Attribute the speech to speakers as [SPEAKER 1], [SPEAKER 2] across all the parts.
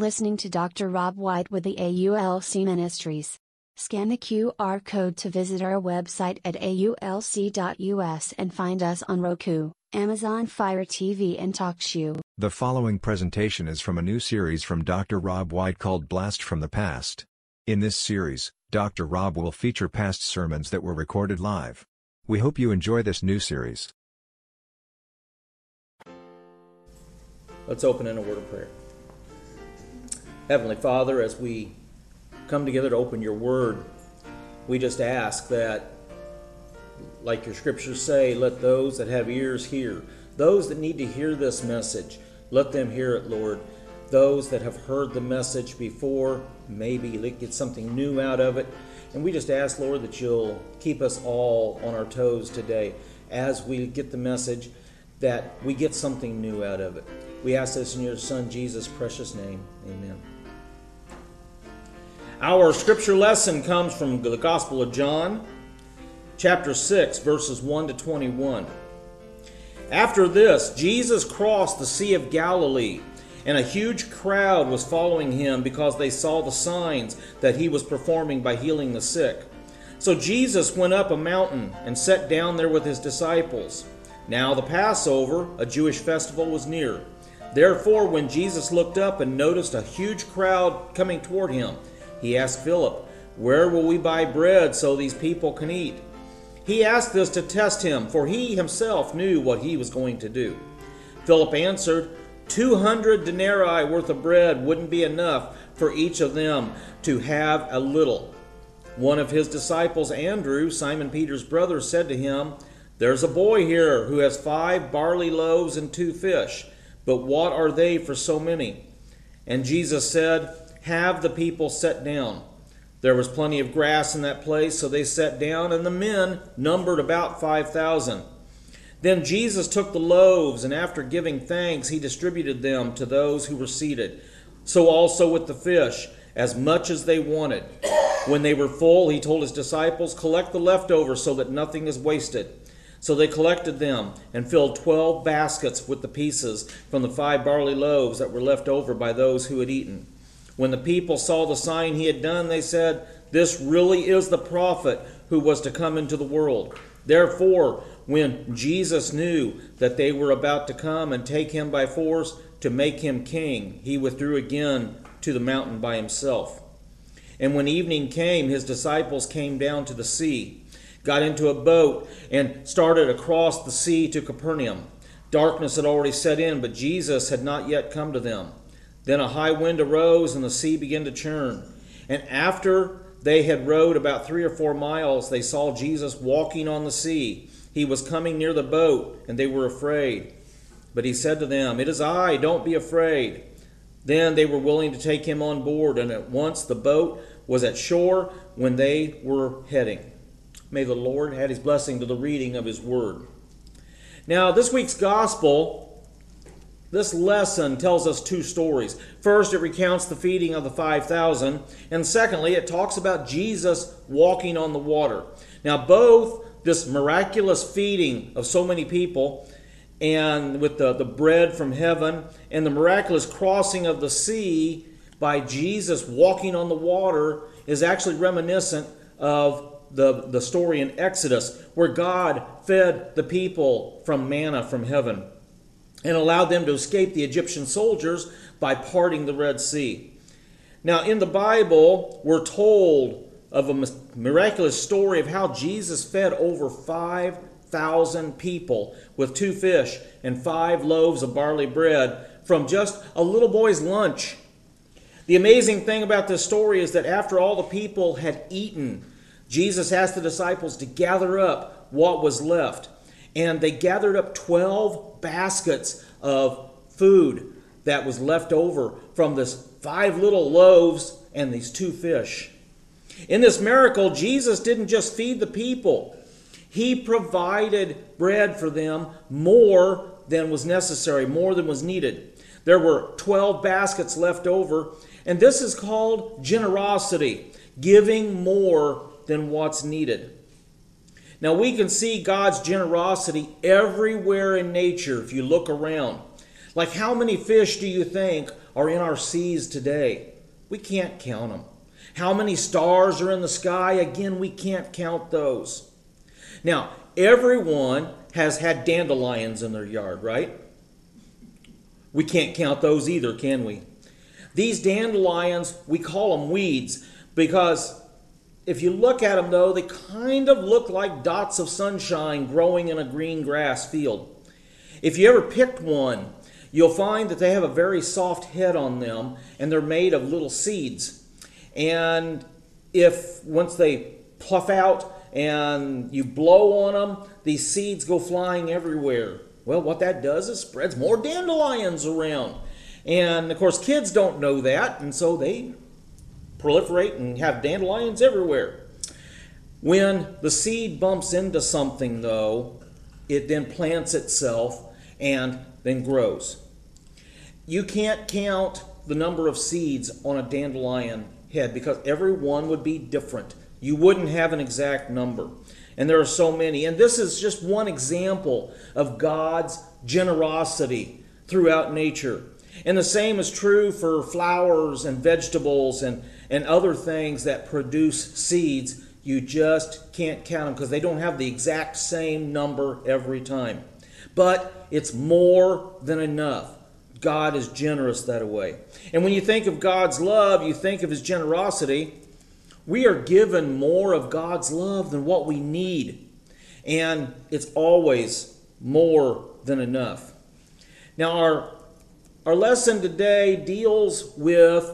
[SPEAKER 1] listening to Dr. Rob White with the AULC Ministries. Scan the QR code to visit our website at aulc.us and find us on Roku, Amazon Fire TV and TalkShoe.
[SPEAKER 2] The following presentation is from a new series from Dr. Rob White called Blast from the Past. In this series, Dr. Rob will feature past sermons that were recorded live. We hope you enjoy this new series.
[SPEAKER 3] Let's open in a word of prayer. Heavenly Father, as we come together to open your word, we just ask that, like your scriptures say, let those that have ears hear. Those that need to hear this message, let them hear it, Lord. Those that have heard the message before, maybe get something new out of it. And we just ask, Lord, that you'll keep us all on our toes today as we get the message, that we get something new out of it. We ask this in your Son, Jesus' precious name. Amen. Our scripture lesson comes from the Gospel of John, chapter 6, verses 1 to 21. After this, Jesus crossed the Sea of Galilee, and a huge crowd was following him because they saw the signs that he was performing by healing the sick. So Jesus went up a mountain and sat down there with his disciples. Now the Passover, a Jewish festival, was near. Therefore, when Jesus looked up and noticed a huge crowd coming toward him, he asked Philip, "Where will we buy bread so these people can eat?" He asked this to test him, for he himself knew what he was going to do. Philip answered, 200 denarii worth of bread wouldn't be enough for each of them to have a little. One of his disciples, Andrew, Simon Peter's brother, said to him, "There's a boy here who has 5 barley loaves and 2 fish, but what are they for so many?" And Jesus said, "Have the people sit down." There was plenty of grass in that place, so they sat down, and the men numbered about 5,000. Then Jesus took the loaves, and after giving thanks, he distributed them to those who were seated. So also with the fish, as much as they wanted. When they were full, he told his disciples, "Collect the leftovers so that nothing is wasted." So they collected them and filled 12 baskets with the pieces from the 5 barley loaves that were left over by those who had eaten. When the people saw the sign he had done, they said, "This really is the prophet who was to come into the world." Therefore, when Jesus knew that they were about to come and take him by force to make him king, he withdrew again to the mountain by himself. And when evening came, his disciples came down to the sea, got into a boat, and started across the sea to Capernaum. Darkness had already set in, but Jesus had not yet come to them. Then a high wind arose, and the sea began to churn. And after they had rowed about 3 or 4 miles, they saw Jesus walking on the sea. He was coming near the boat, and they were afraid. But he said to them, "It is I, don't be afraid." Then they were willing to take him on board, and at once the boat was at shore when they were heading. May the Lord add his blessing to the reading of his word. Now, this week's gospel, this lesson tells us 2 stories. First, it recounts the feeding of the 5,000, and secondly, it talks about Jesus walking on the water. Now, both this miraculous feeding of so many people, and with the bread from heaven, and the miraculous crossing of the sea by Jesus walking on the water, is actually reminiscent of the story in Exodus, where God fed the people from manna from heaven and allowed them to escape the Egyptian soldiers by parting the Red Sea. Now, in the Bible, we're told of a miraculous story of how Jesus fed over 5,000 people with 2 fish and 5 loaves of barley bread from just a little boy's lunch. The amazing thing about this story is that after all the people had eaten, Jesus asked the disciples to gather up what was left. And they gathered up 12 baskets of food that was left over from this 5 little loaves and these 2 fish. In this miracle, Jesus didn't just feed the people. He provided bread for them more than was necessary, more than was needed. There were 12 baskets left over, and this is called generosity, giving more than what's needed. Now, we can see God's generosity everywhere in nature if you look around. Like, how many fish do you think are in our seas today? We can't count them. How many stars are in the sky? Again, we can't count those. Now, everyone has had dandelions in their yard, right? We can't count those either, can we? These dandelions, we call them weeds because if you look at them, though, they kind of look like dots of sunshine growing in a green grass field. If you ever picked one, you'll find that they have a very soft head on them, and they're made of little seeds. And if once they puff out and you blow on them, these seeds go flying everywhere. Well, what that does is spreads more dandelions around. And, of course, kids don't know that, and so they proliferate and have dandelions everywhere. When the seed bumps into something, though, it then plants itself and then grows. You can't count the number of seeds on a dandelion head because every one would be different. You wouldn't have an exact number. And there are so many. And this is just one example of God's generosity throughout nature. And the same is true for flowers and vegetables and other things that produce seeds. You just can't count them because they don't have the exact same number every time. But it's more than enough. God is generous that way. And when you think of God's love, you think of His generosity. We are given more of God's love than what we need. And it's always more than enough. Now, our lesson today deals with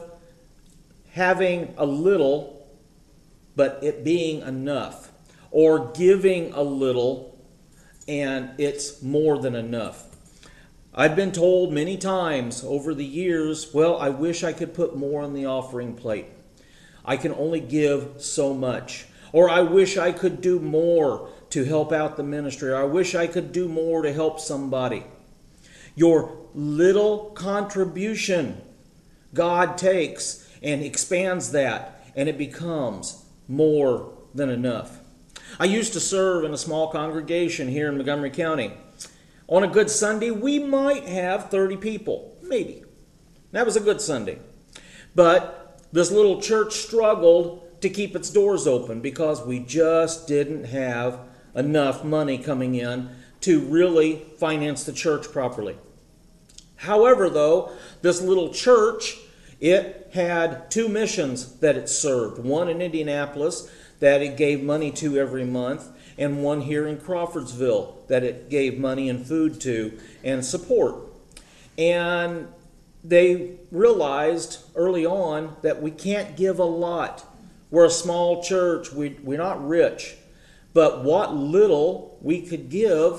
[SPEAKER 3] having a little, but it being enough. Or giving a little, and it's more than enough. I've been told many times over the years, well, I wish I could put more on the offering plate. I can only give so much. Or I wish I could do more to help out the ministry. Or I wish I could do more to help somebody. Your little contribution, God takes and expands that, and it becomes more than enough. I used to serve in a small congregation here in Montgomery County. On a good Sunday, we might have 30 people, maybe. That was a good Sunday. But this little church struggled to keep its doors open because we just didn't have enough money coming in to really finance the church properly. However, though, this little church, it had two missions that it served. One in Indianapolis that it gave money to every month, and one here in Crawfordsville that it gave money and food to and support. And they realized early on that we can't give a lot. We're a small church. We're not rich. But what little we could give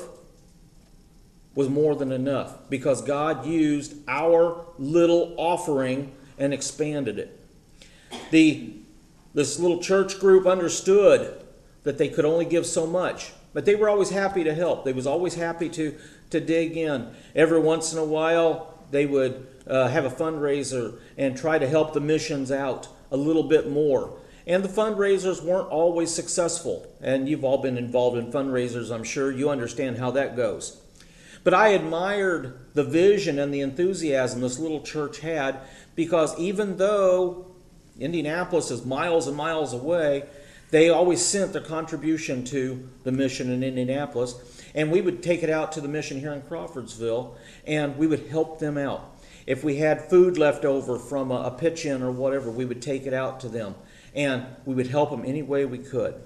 [SPEAKER 3] was more than enough because God used our little offering and expanded it. This little church group understood that they could only give so much, but they were always happy to help. They was always happy to dig in. Every once in a while, they would have a fundraiser and try to help the missions out a little bit more. And the fundraisers weren't always successful. And you've all been involved in fundraisers, I'm sure. You understand how that goes. But I admired the vision and the enthusiasm this little church had because even though Indianapolis is miles and miles away, they always sent their contribution to the mission in Indianapolis. And we would take it out to the mission here in Crawfordsville, and we would help them out. If we had food left over from a pitch-in or whatever, we would take it out to them. And we would help them any way we could.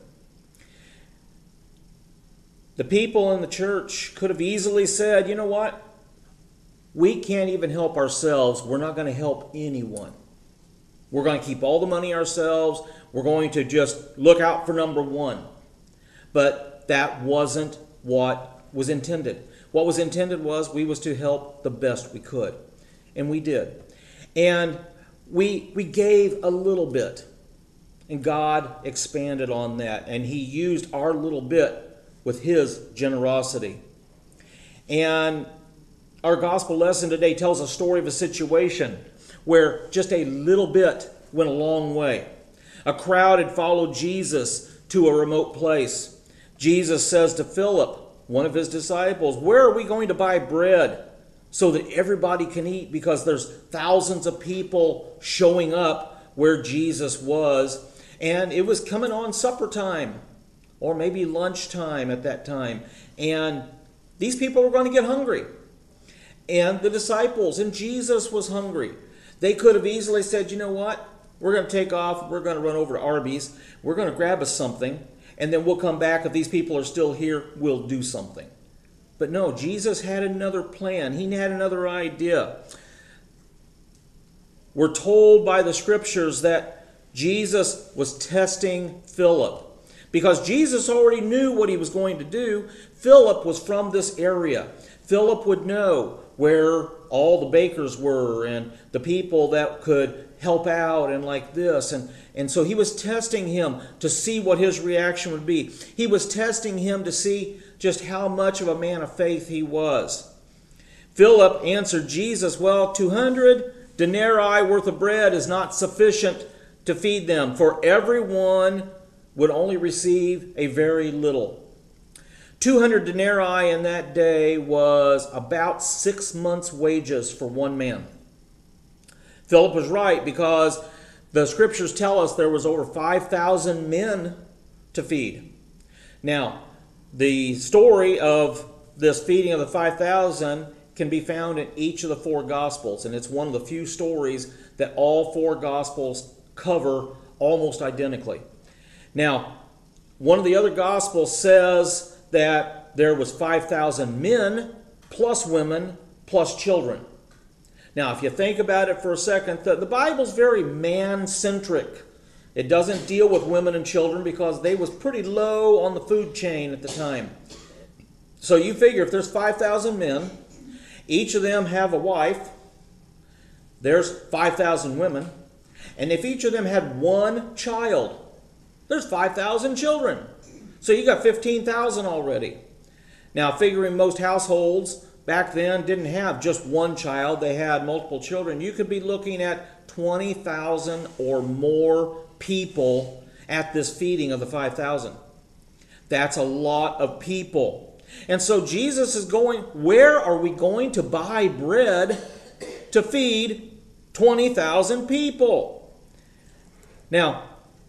[SPEAKER 3] The people in the church could have easily said, you know what? We can't even help ourselves. We're not going to help anyone. We're going to keep all the money ourselves. We're going to just look out for number one. But that wasn't what was intended. What was intended was we was to help the best we could. And we did. And we gave a little bit. And God expanded on that. And He used our little bit with His generosity. And our gospel lesson today tells a story of a situation where just a little bit went a long way. A crowd had followed Jesus to a remote place. Jesus says to Philip, one of His disciples, "Where are we going to buy bread so that everybody can eat, because there's thousands of people showing up where Jesus was. And it was coming on supper time, or maybe lunchtime at that time. And these people were going to get hungry. And the disciples and Jesus was hungry. They could have easily said, you know what? We're going to take off. We're going to run over to Arby's. We're going to grab us something. And then we'll come back. If these people are still here, we'll do something. But no, Jesus had another plan. He had another idea. We're told by the scriptures that Jesus was testing Philip. Because Jesus already knew what he was going to do. Philip was from this area. Philip would know where all the bakers were and the people that could help out and like this. And so he was testing him to see what his reaction would be. He was testing him to see just how much of a man of faith he was. Philip answered Jesus, well, 200 denarii worth of bread is not sufficient to feed them, for everyone would only receive a very little. 200 denarii in that day was about 6 months' wages for one man. Philip was right, because the scriptures tell us there was over 5,000 men to feed. Now, the story of this feeding of the 5,000 can be found in each of the 4 Gospels, and it's one of the few stories that all 4 Gospels cover almost identically. Now, one of the other Gospels says that there was 5,000 men plus women plus children. Now, if you think about it for a second, the Bible's very man-centric. It doesn't deal with women and children because they was pretty low on the food chain at the time. So you figure if there's 5,000 men, each of them have a wife, there's 5,000 women, and if each of them had one child, there's 5,000 children. So you got 15,000 already. Now, figuring most households back then didn't have just one child, they had multiple children. You could be looking at 20,000 or more people at this feeding of the 5,000. That's a lot of people. And so Jesus is going, where are we going to buy bread to feed 20,000 people? Now,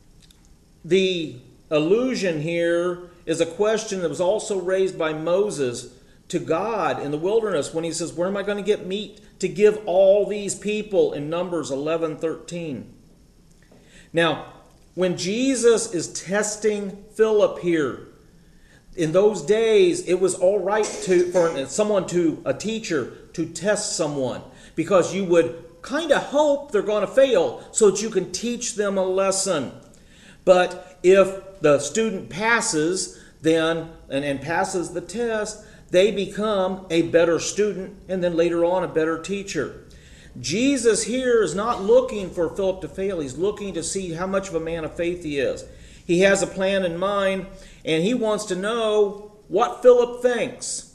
[SPEAKER 3] the allusion here is a question that was also raised by Moses to God in the wilderness when he says, where am I going to get meat to give all these people, in Numbers 11:13? Now, when Jesus is testing Philip here, in those days it was all right for someone a teacher to test someone, because you would kind of hope they're going to fail so that you can teach them a lesson. But if the student passes, then and passes the test, they become a better student and then later on a better teacher. Jesus here is not looking for Philip to fail. He's looking to see how much of a man of faith he is. He has a plan in mind, and he wants to know what Philip thinks.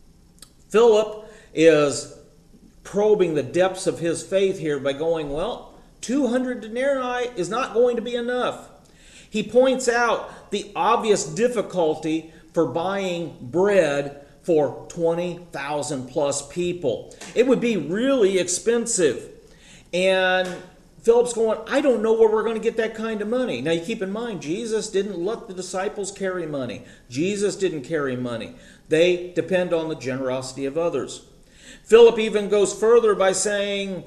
[SPEAKER 3] Philip is probing the depths of his faith here by going, well, 200 denarii is not going to be enough. He points out the obvious difficulty for buying bread for 20,000 plus people. It would be really expensive. And Philip's going, I don't know where we're going to get that kind of money. Now you keep in mind, Jesus didn't let the disciples carry money. Jesus didn't carry money. They depend on the generosity of others. Philip even goes further by saying,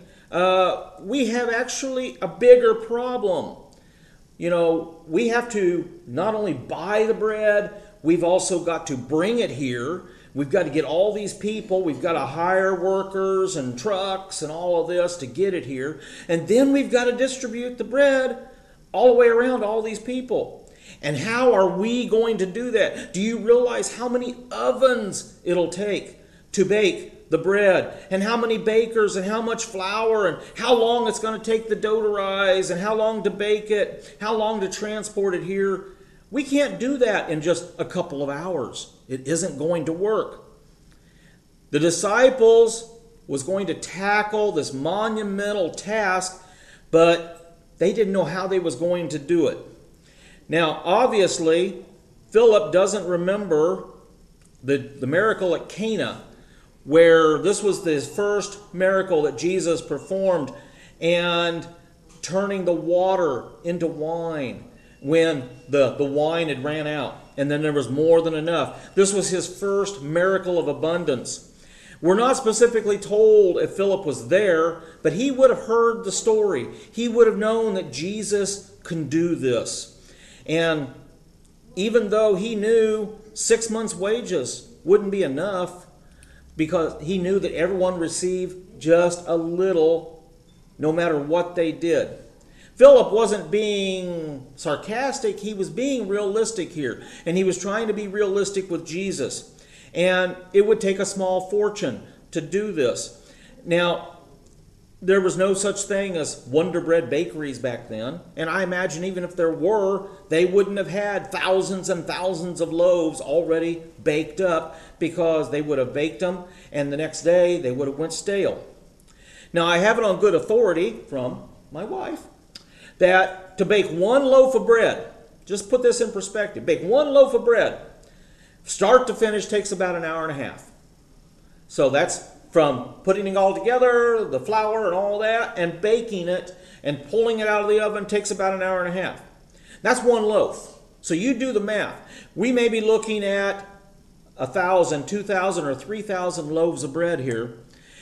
[SPEAKER 3] we have actually a bigger problem. You know, we have to not only buy the bread, we've also got to bring it here. We've got to get all these people. We've got to hire workers and trucks and all of this to get it here. And then we've got to distribute the bread all the way around to all these people. And how are we going to do that? Do you realize how many ovens it'll take to bake the bread? And how many bakers and how much flour and how long it's going to take the dough to rise and how long to bake it, how long to transport it here? We can't do that in just a couple of hours. It isn't going to work. The disciples was going to tackle this monumental task, but they didn't know how they was going to do it. Now, obviously, Philip doesn't remember the miracle at Cana where this was the first miracle that Jesus performed, and turning the water into wine when the wine had ran out, and then there was more than enough. This was his first miracle of abundance. We're not specifically told if Philip was there, but he would have heard the story. He would have known that Jesus can do this. And even though he knew 6 months' wages wouldn't be enough, because he knew that everyone received just a little, no matter what they did. Philip wasn't being sarcastic, he was being realistic here. And he was trying to be realistic with Jesus. And it would take a small fortune to do this. Now, there was no such thing as Wonder Bread bakeries back then. And I imagine even if there were, they wouldn't have had thousands and thousands of loaves already baked up, because they would have baked them and the next day they would have went stale. Now, I have it on good authority from my wife that to bake one loaf of bread, just put this in perspective, bake one loaf of bread, start to finish, takes about an hour and a half. So that's from putting it all together, the flour and all that, and baking it and pulling it out of the oven takes about an hour and a half. That's one loaf. So you do the math. We may be looking at 1,000, 2,000, or 3,000 loaves of bread here,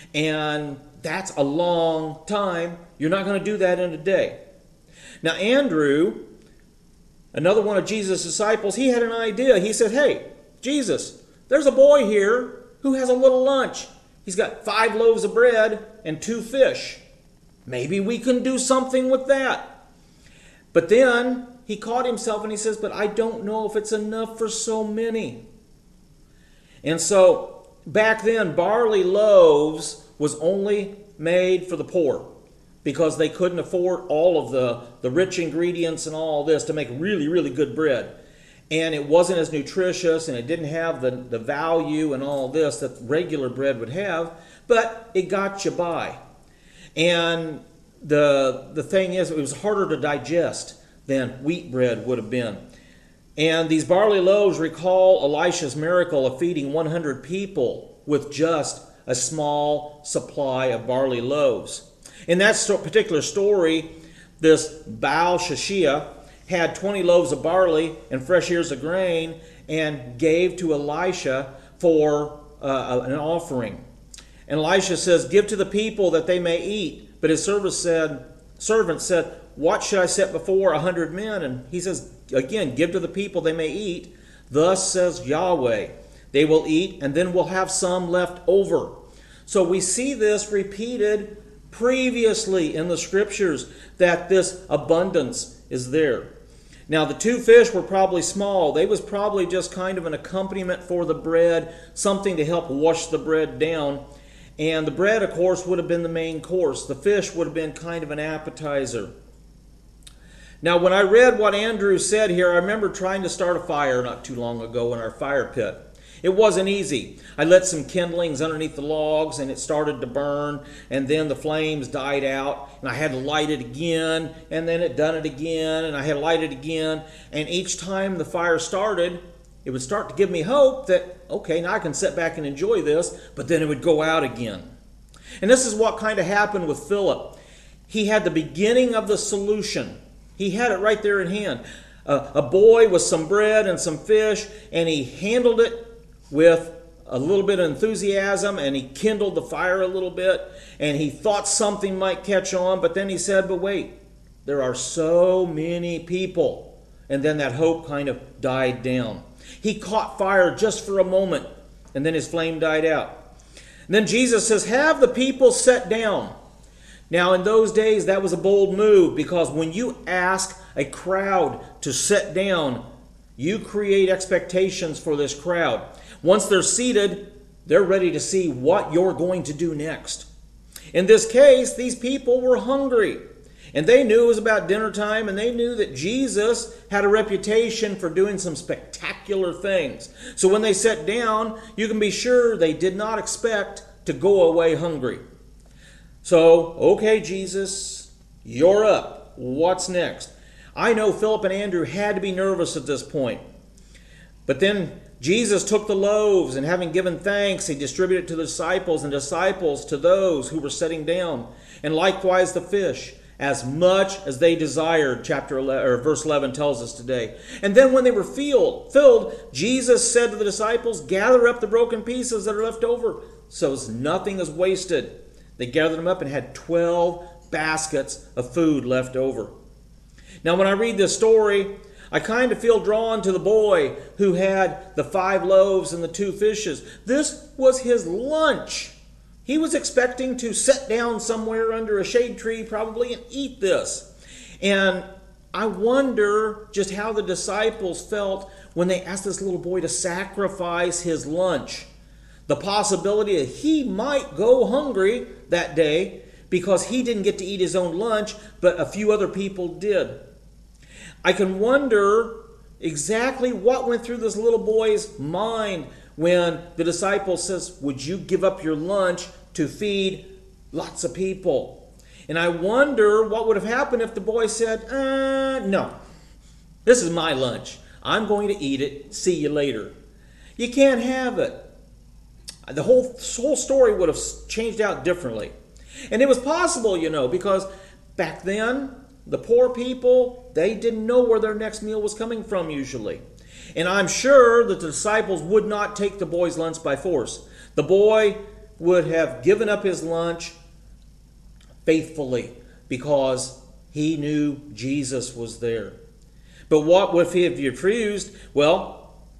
[SPEAKER 3] and that's a long time. You're not going to do that in a day. Now, Andrew, another one of Jesus' disciples, he had an idea. He said, hey, Jesus, there's a boy here who has a little lunch. He's got 5 loaves of bread and 2 fish. Maybe we can do something with that. But then he caught himself and he says, but I don't know if it's enough for so many. And so back then, barley loaves was only made for the poor, because they couldn't afford all of the rich ingredients and all this to make really, really good bread. And it wasn't as nutritious, and it didn't have the value and all this that regular bread would have, but it got you by. And the thing is, it was harder to digest than wheat bread would have been. And these barley loaves recall Elisha's miracle of feeding 100 people with just a small supply of barley loaves. In that particular story, this Baal Shishia had 20 loaves of barley and fresh ears of grain and gave to Elisha for an offering. And Elisha says, give to the people that they may eat. But his servant said, what should I set before 100 men? And he says, again, give to the people they may eat. Thus says Yahweh, they will eat, and then we'll have some left over. So we see this repeated previously in the scriptures, that this abundance is there. Now, the 2 fish were probably small. They was probably just kind of an accompaniment for the bread, something to help wash the bread down. And the bread, of course, would have been the main course. The fish would have been kind of an appetizer. Now, when I read what Andrew said here, I remember trying to start a fire not too long ago in our fire pit. It wasn't easy. I lit some kindlings underneath the logs, and it started to burn, and then the flames died out, and I had to light it again, and then it done it again, and I had to light it again, and each time the fire started, it would start to give me hope that, okay, now I can sit back and enjoy this, but then it would go out again. And this is what kind of happened with Philip. He had the beginning of the solution. He had it right there in hand. A boy with some bread and some fish, and he handled it with a little bit of enthusiasm, and he kindled the fire a little bit, and he thought something might catch on, but then he said, but wait, there are so many people. And then that hope kind of died down. He caught fire just for a moment, and then his flame died out. And then Jesus says, have the people sit down. Now, in those days, that was a bold move, because when you ask a crowd to sit down, you create expectations for this crowd. Once they're seated, they're ready to see what you're going to do next. In this case, these people were hungry, and they knew it was about dinner time, and they knew that Jesus had a reputation for doing some spectacular things. So when they sat down, you can be sure they did not expect to go away hungry. So, okay, Jesus, you're up. What's next? I know Philip and Andrew had to be nervous at this point. But then Jesus took the loaves, and having given thanks, he distributed it to the disciples, and disciples to those who were sitting down, and likewise the fish, as much as they desired. Chapter 11, or verse 11 tells us today. And then when they were filled, Jesus said to the disciples, "Gather up the broken pieces that are left over, so as nothing is wasted." They gathered them up and had 12 baskets of food left over. Now, when I read this story, I kind of feel drawn to the boy who had the 5 loaves and the 2 fishes. This was his lunch. He was expecting to sit down somewhere under a shade tree probably and eat this. And I wonder just how the disciples felt when they asked this little boy to sacrifice his lunch. The possibility that he might go hungry that day because he didn't get to eat his own lunch, but a few other people did. I can wonder exactly what went through this little boy's mind when the disciple says, "Would you give up your lunch to feed lots of people?" And I wonder what would have happened if the boy said, "No, this is my lunch. I'm going to eat it. See you later." You can't have it. The whole story would have changed out differently. And it was possible, because back then, the poor people, they didn't know where their next meal was coming from usually. And I'm sure that the disciples would not take the boy's lunch by force. The boy would have given up his lunch faithfully because he knew Jesus was there. But what if he had refused? Well,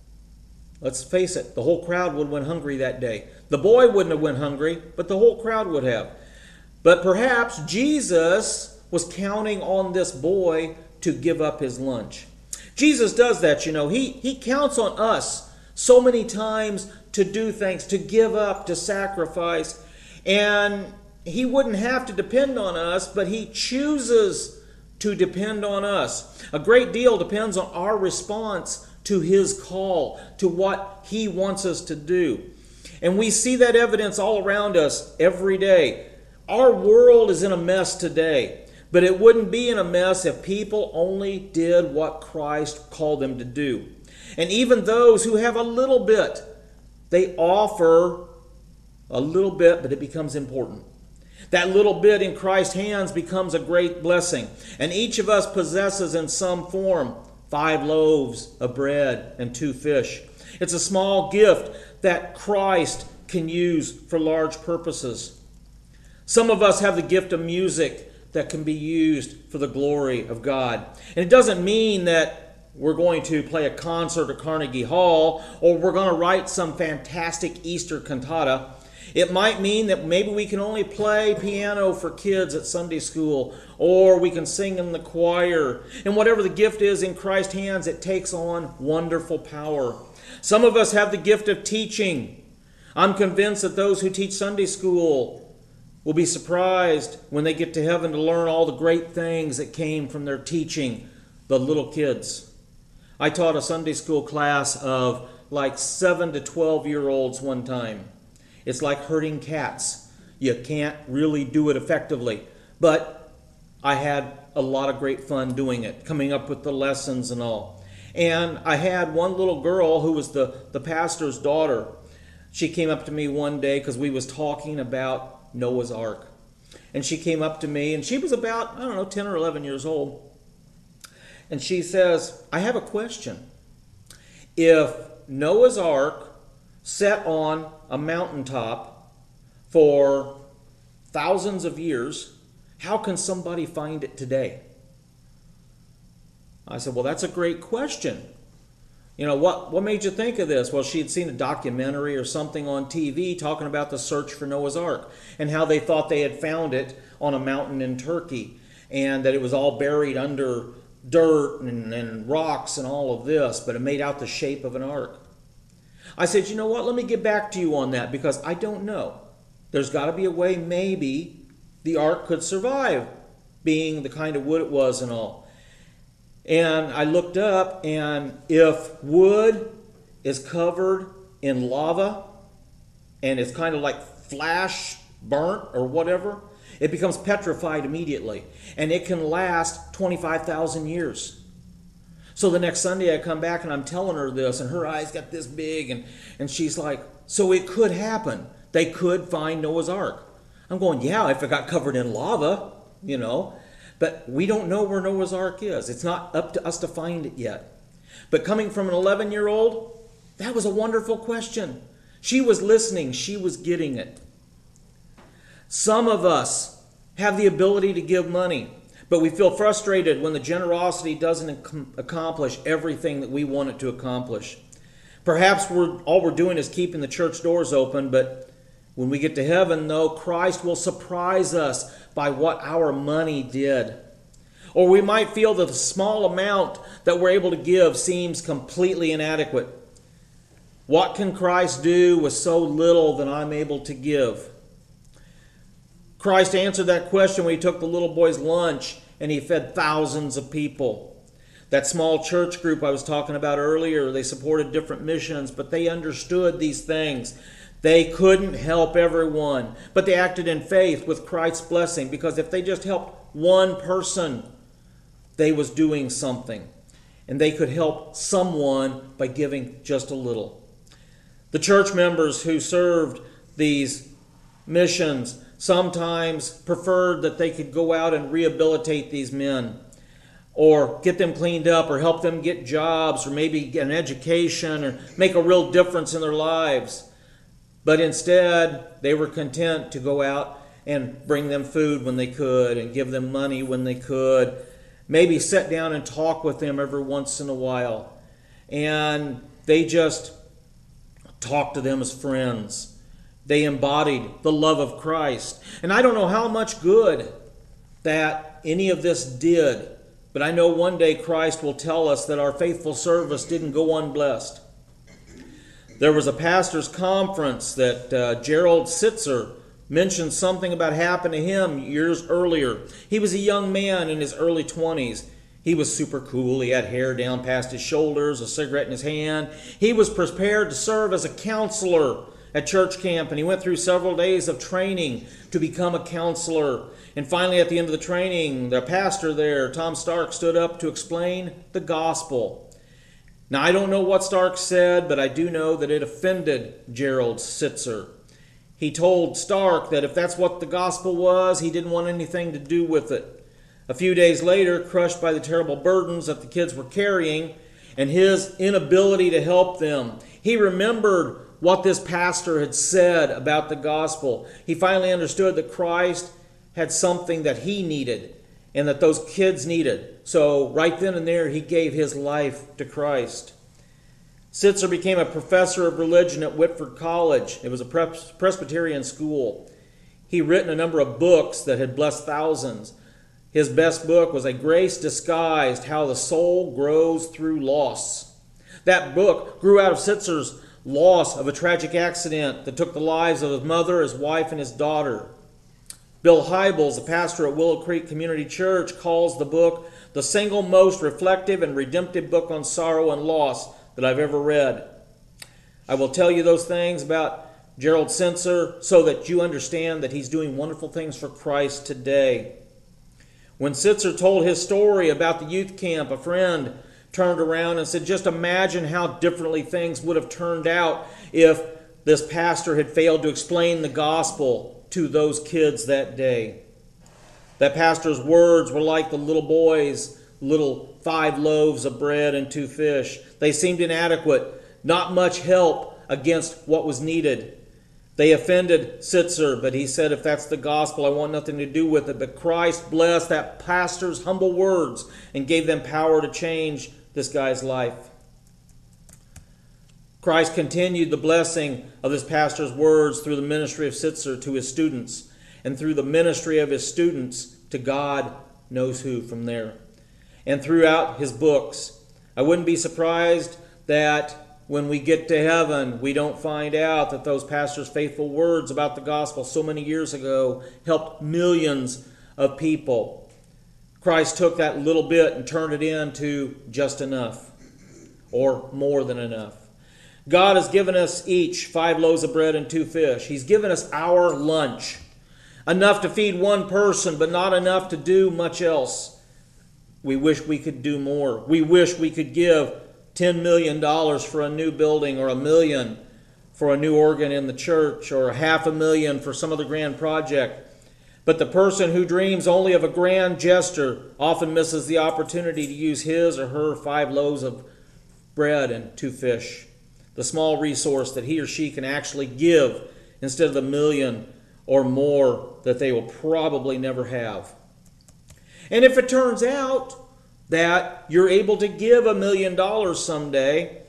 [SPEAKER 3] let's face it, the whole crowd would have went hungry that day. The boy wouldn't have went hungry, but the whole crowd would have. But perhaps Jesus was counting on this boy to give up his lunch. Jesus does that, He counts on us so many times to do things, to give up, to sacrifice. And He wouldn't have to depend on us, but He chooses to depend on us. A great deal depends on our response to His call, to what He wants us to do. And we see that evidence all around us every day. Our world is in a mess today. But it wouldn't be in a mess if people only did what Christ called them to do. And even those who have a little bit, they offer a little bit, but it becomes important. That little bit in Christ's hands becomes a great blessing. And each of us possesses in some form 5 loaves of bread and 2 fish. It's a small gift that Christ can use for large purposes. Some of us have the gift of music that can be used for the glory of God. And it doesn't mean that we're going to play a concert at Carnegie Hall or we're going to write some fantastic Easter cantata. It might mean that maybe we can only play piano for kids at Sunday school, or we can sing in the choir. And whatever the gift is in Christ's hands, it takes on wonderful power. Some of us have the gift of teaching. I'm convinced that those who teach Sunday school will be surprised when they get to heaven to learn all the great things that came from their teaching the little kids. I taught a Sunday school class of like 7 to 12-year-olds one time. It's like herding cats. You can't really do it effectively. But I had a lot of great fun doing it, coming up with the lessons and all. And I had one little girl who was the pastor's daughter. She came up to me one day because we was talking about Noah's Ark. And she came up to me, and she was about, 10 or 11 years old. And she says, "I have a question. If Noah's Ark sat on a mountaintop for thousands of years, how can somebody find it today?" I said, "Well, that's a great question. What made you think of this?" Well, she had seen a documentary or something on TV talking about the search for Noah's Ark and how they thought they had found it on a mountain in Turkey and that it was all buried under dirt and rocks and all of this, but it made out the shape of an ark. I said, "You know what? Let me get back to you on that because I don't know. There's got to be a way maybe the ark could survive being the kind of wood it was and all." And I looked up, and if wood is covered in lava and it's kind of like flash burnt or whatever, it becomes petrified immediately. And it can last 25,000 years. So the next Sunday I come back and I'm telling her this, and her eyes got this big, and she's like, so it could happen. They could find Noah's Ark. I'm going, yeah, if it got covered in lava, But we don't know where Noah's Ark is. It's not up to us to find it yet. But coming from an 11-year-old, that was a wonderful question. She was listening. She was getting it. Some of us have the ability to give money, but we feel frustrated when the generosity doesn't accomplish everything that we want it to accomplish. Perhaps all we're doing is keeping the church doors open, but when we get to heaven, though, Christ will surprise us by what our money did. Or we might feel that the small amount that we're able to give seems completely inadequate. What can Christ do with so little that I'm able to give? Christ answered that question when he took the little boy's lunch and he fed thousands of people. That small church group I was talking about earlier, they supported different missions, but they understood these things. They couldn't help everyone, but they acted in faith with Christ's blessing, because if they just helped one person, they was doing something. And they could help someone by giving just a little. The church members who served these missions sometimes preferred that they could go out and rehabilitate these men, or get them cleaned up, or help them get jobs, or maybe get an education, or make a real difference in their lives. But instead, they were content to go out and bring them food when they could, and give them money when they could, maybe sit down and talk with them every once in a while. And they just talked to them as friends. They embodied the love of Christ. And I don't know how much good that any of this did, but I know one day Christ will tell us that our faithful service didn't go unblessed. There was a pastor's conference that Gerald Sitzer mentioned something about happened to him years earlier. He was a young man in his early 20s. He was super cool. He had hair down past his shoulders, a cigarette in his hand. He was prepared to serve as a counselor at church camp, and he went through several days of training to become a counselor. And finally, at the end of the training, the pastor there, Tom Stark, stood up to explain the gospel. Now, I don't know what Stark said, but I do know that it offended Gerald Sitzer. He told Stark that if that's what the gospel was, he didn't want anything to do with it. A few days later, crushed by the terrible burdens that the kids were carrying and his inability to help them, he remembered what this pastor had said about the gospel. He finally understood that Christ had something that he needed and that those kids needed. So right then and there, he gave his life to Christ. Sitzer became a professor of religion at Whitford College. It was a Presbyterian school. He written a number of books that had blessed thousands. His best book was A Grace Disguised: How the Soul Grows Through Loss. That book grew out of Sitzer's loss of a tragic accident that took the lives of his mother, his wife, and his daughter. Bill Hybels, the pastor at Willow Creek Community Church, calls the book the single most reflective and redemptive book on sorrow and loss that I've ever read. I will tell you those things about Gerald Sitzer so that you understand that he's doing wonderful things for Christ today. When Sitzer told his story about the youth camp, a friend turned around and said, just imagine how differently things would have turned out if this pastor had failed to explain the gospel to those kids that day. That pastor's words were like the little boy's little 5 loaves of bread and 2 fish. They seemed inadequate, not much help against what was needed. They offended Sitzer, but he said, if that's the gospel, I want nothing to do with it. But Christ blessed that pastor's humble words and gave them power to change this guy's life. Christ continued the blessing of this pastor's words through the ministry of Sitzer to his students, and through the ministry of his students to God knows who from there. And throughout his books, I wouldn't be surprised that when we get to heaven, we don't find out that those pastors' faithful words about the gospel so many years ago helped millions of people. Christ took that little bit and turned it into just enough, or more than enough. God has given us each 5 loaves of bread and 2 fish. He's given us our lunch. Enough to feed one person, but not enough to do much else. We wish we could do more. We wish we could give $10 million for a new building, or $1 million for a new organ in the church, or $500,000 for some other grand project. But the person who dreams only of a grand gesture often misses the opportunity to use his or her 5 loaves of bread and 2 fish, the small resource that he or she can actually give instead of the $1 million or more that they will probably never have. And if it turns out that you're able to give $1 million someday,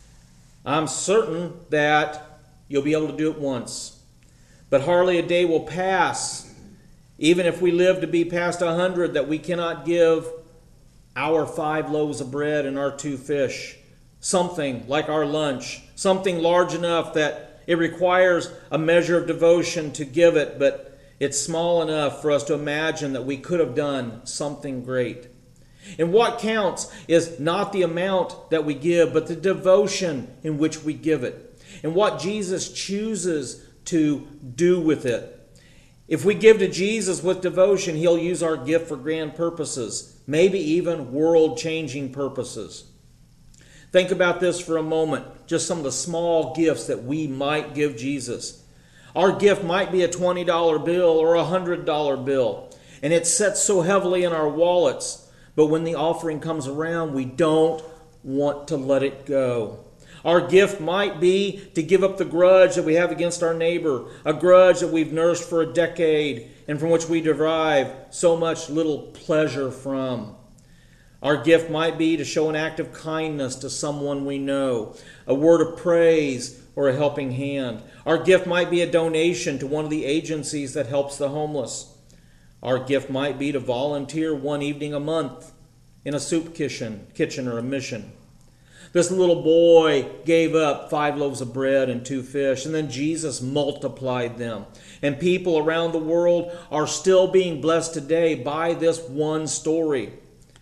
[SPEAKER 3] I'm certain that you'll be able to do it once. But hardly a day will pass, even if we live to be past 100, that we cannot give our 5 loaves of bread and our 2 fish, something like our lunch, something large enough that it requires a measure of devotion to give it, but it's small enough for us to imagine that we could have done something great. And what counts is not the amount that we give, but the devotion in which we give it, and what Jesus chooses to do with it. If we give to Jesus with devotion, He'll use our gift for grand purposes, maybe even world-changing purposes. Think about this for a moment, just some of the small gifts that we might give Jesus. Our gift might be a $20 bill or a $100 bill, and it sets so heavily in our wallets, but when the offering comes around, we don't want to let it go. Our gift might be to give up the grudge that we have against our neighbor, a grudge that we've nursed for a decade and from which we derive so much little pleasure from. Our gift might be to show an act of kindness to someone we know, a word of praise or a helping hand. Our gift might be a donation to one of the agencies that helps the homeless. Our gift might be to volunteer one evening a month in a soup kitchen or a mission. This little boy gave up 5 loaves of bread and 2 fish, and then Jesus multiplied them. And people around the world are still being blessed today by this one story.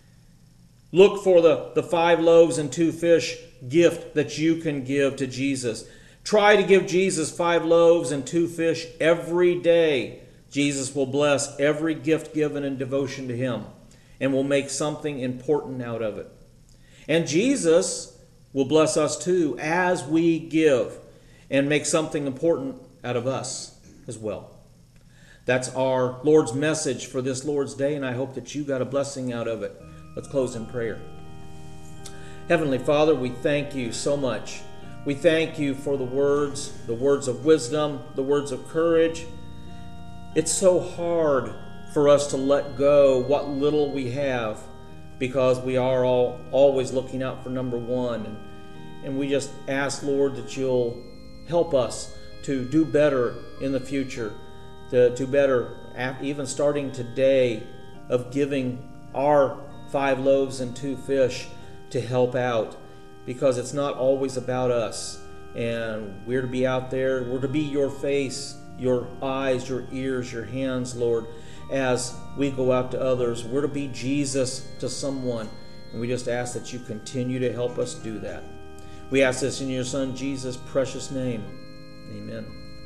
[SPEAKER 3] Look for the 5 loaves and 2 fish gift that you can give to Jesus. Try to give Jesus 5 loaves and 2 fish every day. Jesus will bless every gift given in devotion to Him and will make something important out of it. And Jesus will bless us too as we give and make something important out of us as well. That's our Lord's message for this Lord's Day, and I hope that you got a blessing out of it. Let's close in prayer. Heavenly Father, we thank you so much. We thank you for the words of wisdom, the words of courage. It's so hard for us to let go what little we have because we are always looking out for number one. And we just ask, Lord, that you'll help us to do better in the future, to do better, even starting today, of giving our 5 loaves and 2 fish to help out, because it's not always about us. And we're to be out there, we're to be your face, your eyes, your ears, your hands, Lord, as we go out to others. We're to be Jesus to someone, and we just ask that you continue to help us do that. We ask this in your Son Jesus' precious name. Amen.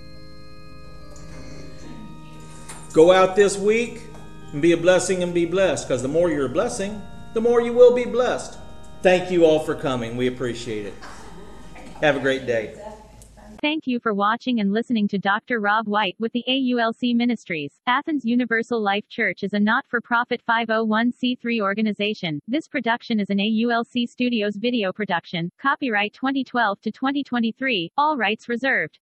[SPEAKER 3] Go out this week and be a blessing and be blessed, because the more you're a blessing, the more you will be blessed. Thank you all for coming. We appreciate it. Have a great day.
[SPEAKER 4] Thank you for watching and listening to Dr. Rob White with the AULC Ministries. Athens Universal Life Church is a not-for-profit 501c3 organization. This production is an AULC Studios video production. Copyright 2012 to 2023. All rights reserved.